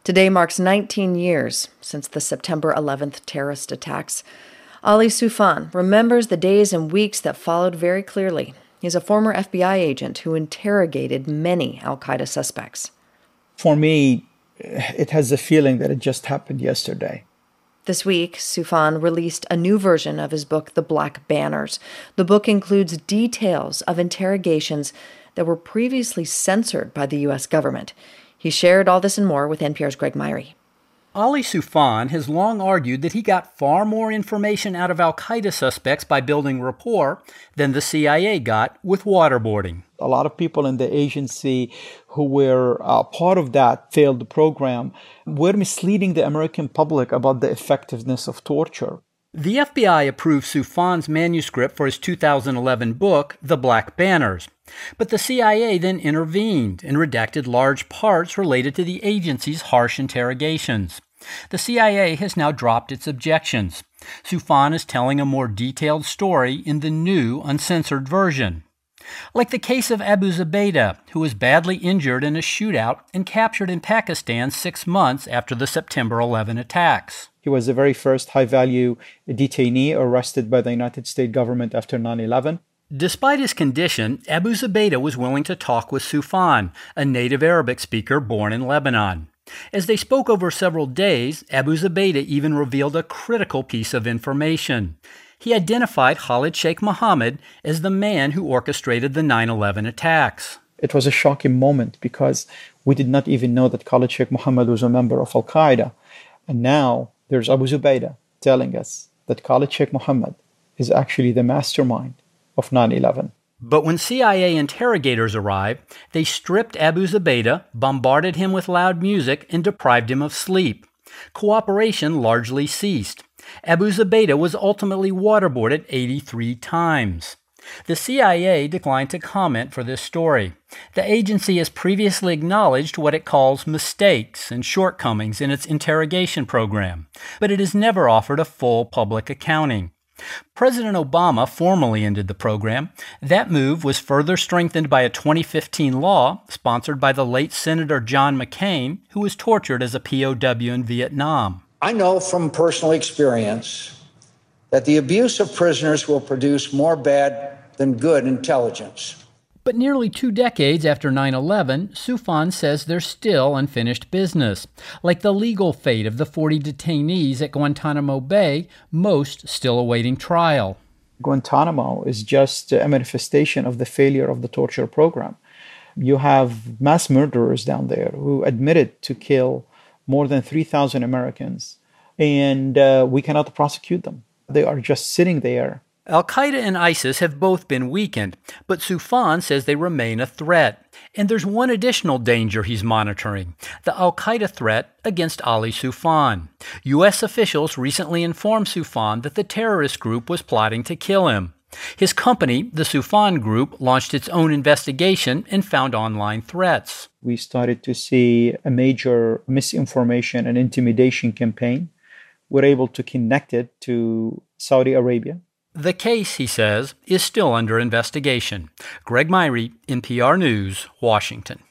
Today marks 19 years since the September 11th terrorist attacks. Ali Soufan remembers the days and weeks that followed very clearly. He's a former FBI agent who interrogated many al-Qaeda suspects. For me, it has the feeling that it just happened yesterday. This week, Soufan released a new version of his book, The Black Banners. The book includes details of interrogations that were previously censored by the U.S. government. He shared all this and more with NPR's Greg Myrie. Ali Soufan has long argued that he got far more information out of al-Qaeda suspects by building rapport than the CIA got with waterboarding. A lot of people in the agency who were part of that failed program were misleading the American public about the effectiveness of torture. The FBI approved Soufan's manuscript for his 2011 book, The Black Banners. But the CIA then intervened and redacted large parts related to the agency's harsh interrogations. The CIA has now dropped its objections. Soufan is telling a more detailed story in the new, uncensored version. Like the case of Abu Zubaydah, who was badly injured in a shootout and captured in Pakistan 6 months after the September 11 attacks. He was the very first high-value detainee arrested by the United States government after 9/11. Despite his condition, Abu Zubaydah was willing to talk with Soufan, a native Arabic speaker born in Lebanon. As they spoke over several days, Abu Zubaydah even revealed a critical piece of information. He identified Khalid Sheikh Mohammed as the man who orchestrated the 9/11 attacks. It was a shocking moment because we did not even know that Khalid Sheikh Mohammed was a member of al-Qaeda. And now there's Abu Zubaydah telling us that Khalid Sheikh Mohammed is actually the mastermind of 9/11. But when CIA interrogators arrived, they stripped Abu Zubaydah, bombarded him with loud music, and deprived him of sleep. Cooperation largely ceased. Abu Zubaydah was ultimately waterboarded 83 times. The CIA declined to comment for this story. The agency has previously acknowledged what it calls mistakes and shortcomings in its interrogation program, but it has never offered a full public accounting. President Obama formally ended the program. That move was further strengthened by a 2015 law sponsored by the late Senator John McCain, who was tortured as a POW in Vietnam. I know from personal experience that the abuse of prisoners will produce more bad than good intelligence. But nearly 2 decades after 9/11, Soufan says there's still unfinished business, like the legal fate of the 40 detainees at Guantanamo Bay, most still awaiting trial. Guantanamo is just a manifestation of the failure of the torture program. You have mass murderers down there who admitted to kill more than 3,000 Americans, and we cannot prosecute them. They are just sitting there. Al-Qaeda and ISIS have both been weakened, but Soufan says they remain a threat. And there's one additional danger he's monitoring, the Al-Qaeda threat against Ali Soufan. U.S. officials recently informed Soufan that the terrorist group was plotting to kill him. His company, the Soufan Group, launched its own investigation and found online threats. We started to see a major misinformation and intimidation campaign. We're able to connect it to Saudi Arabia. The case, he says, is still under investigation. Greg Myrie, NPR News, Washington.